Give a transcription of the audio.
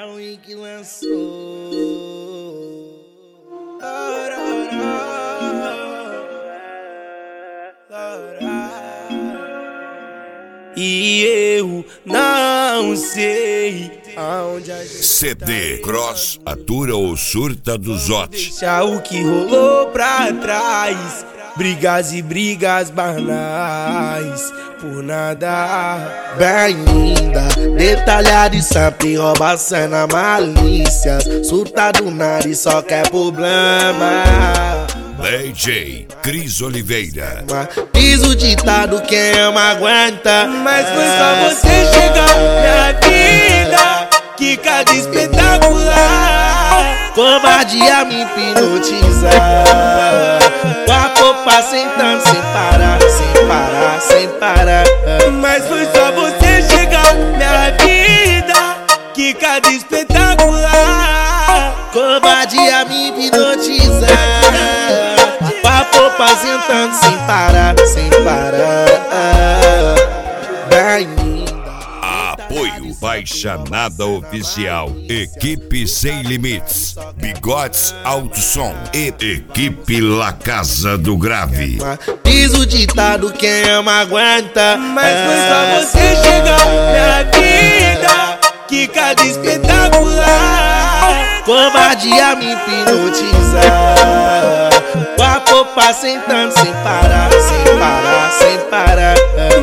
Darwin que lançou. E eu não sei aonde a gente CD Cross atura ou surta do Zote. deixa o que rolou pra trás. Brigas e brigas banais, por nada. Bem-vinda, detalhada e sempre rouba cena malícias. Surta do nariz, só quer problema. DJ Cris Oliveira. Diz o ditado, quem ama aguenta. Mas foi só você chegar na vida que cada espetacular. Covardia me hipnotizar. Papo sentando sem parar, sem parar, sem parar. Mas foi só você chegar na vida que cada espetacular. Covardia me hipnotizar. Papo sentando sem parar, sem parar. Apoio Baixa Nada Oficial, Equipe Sem Limites, Bigodes Alto Som e Equipe La Casa do Grave. Diz o ditado, quem ama aguenta. Mas foi só você chegar na vida que cada espetacular. Covardia me hipnotizar. Papo sentando sem parar, sem parar, sem parar.